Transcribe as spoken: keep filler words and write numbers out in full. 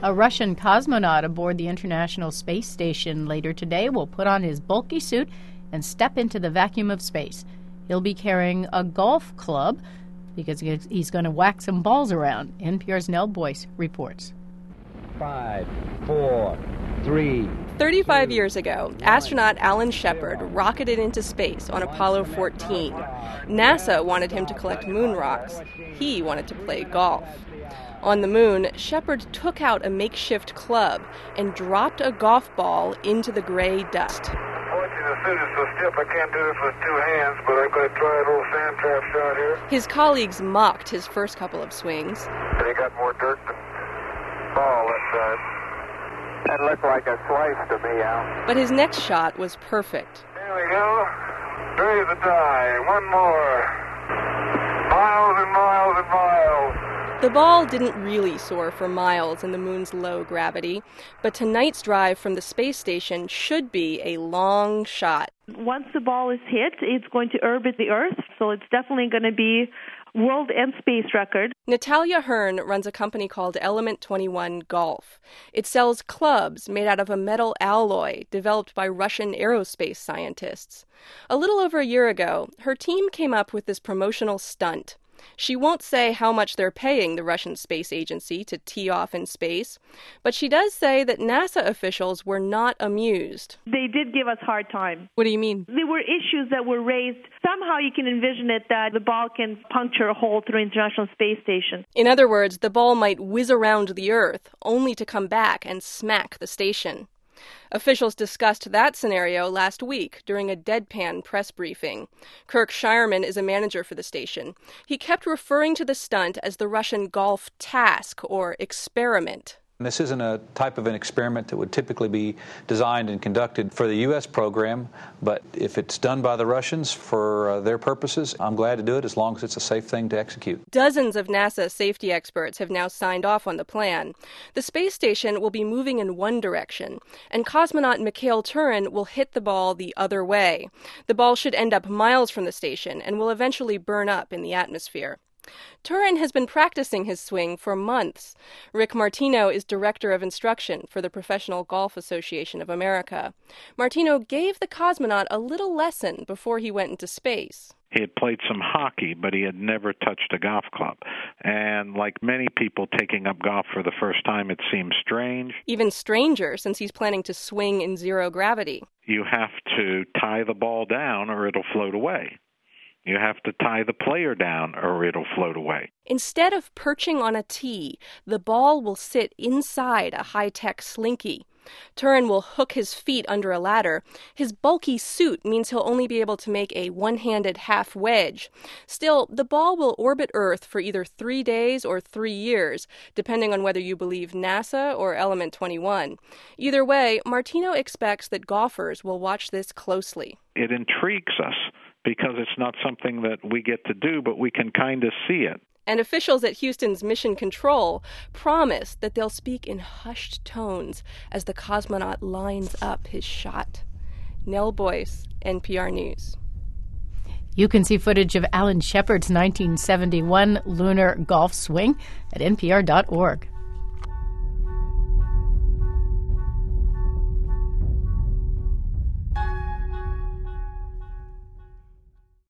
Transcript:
A Russian cosmonaut aboard the International Space Station later today will put on his bulky suit and step into the vacuum of space. He'll be carrying a golf club because he's going to whack some balls around. N P R's Nell Boyce reports. Five, four, three. thirty-five years ago, astronaut Alan Shepard rocketed into space on Apollo fourteen. NASA wanted him to collect moon rocks. He wanted to play golf. On the moon, Shepard took out a makeshift club and dropped a golf ball into the gray dust. Unfortunately, the suit is so stiff I can't do this with two hands, but I'm going to try a little sand trap shot here. His colleagues mocked his first couple of swings. They got more dirt than ball inside. That looked like a slice to me, Al. But his next shot was perfect. There we go. Raise the die. One more. Miles and miles and miles. The ball didn't really soar for miles in the moon's low gravity, but tonight's drive from the space station should be a long shot. Once the ball is hit, it's going to orbit the Earth, so it's definitely going to be world and space record. Natalia Hearn runs a company called Element twenty-one Golf. It sells clubs made out of a metal alloy developed by Russian aerospace scientists. A little over a year ago, her team came up with this promotional stunt. She won't say how much they're paying the Russian space agency to tee off in space, but she does say that NASA officials were not amused. They did give us a hard time. What do you mean? There were issues that were raised. Somehow you can envision it that the ball can puncture a hole through the International Space Station. In other words, the ball might whiz around the Earth, only to come back and smack the station. Officials discussed that scenario last week during a deadpan press briefing. Kirk Shireman is a manager for the station. He kept referring to the stunt as the Russian golf task or experiment. This isn't a type of an experiment that would typically be designed and conducted for the U S program, but if it's done by the Russians for uh, their purposes, I'm glad to do it as long as it's a safe thing to execute. Dozens of NASA safety experts have now signed off on the plan. The space station will be moving in one direction, and cosmonaut Mikhail Turin will hit the ball the other way. The ball should end up miles from the station and will eventually burn up in the atmosphere. Turin has been practicing his swing for months. Rick Martino is director of instruction for the Professional Golf Association of America. Martino gave the cosmonaut a little lesson before he went into space. He had played some hockey, but he had never touched a golf club. And like many people taking up golf for the first time, it seems strange. Even stranger, since he's planning to swing in zero gravity. You have to tie the ball down or it'll float away. You have to tie the player down or it'll float away. Instead of perching on a tee, the ball will sit inside a high-tech slinky. Turin will hook his feet under a ladder. His bulky suit means he'll only be able to make a one-handed half wedge. Still, the ball will orbit Earth for either three days or three years, depending on whether you believe NASA or Element twenty-one. Either way, Martino expects that golfers will watch this closely. It intrigues us because it's not something that we get to do, but we can kind of see it. And officials at Houston's Mission Control promise that they'll speak in hushed tones as the cosmonaut lines up his shot. Nell Boyce, N P R News. You can see footage of Alan Shepard's nineteen seventy-one lunar golf swing at N P R dot org.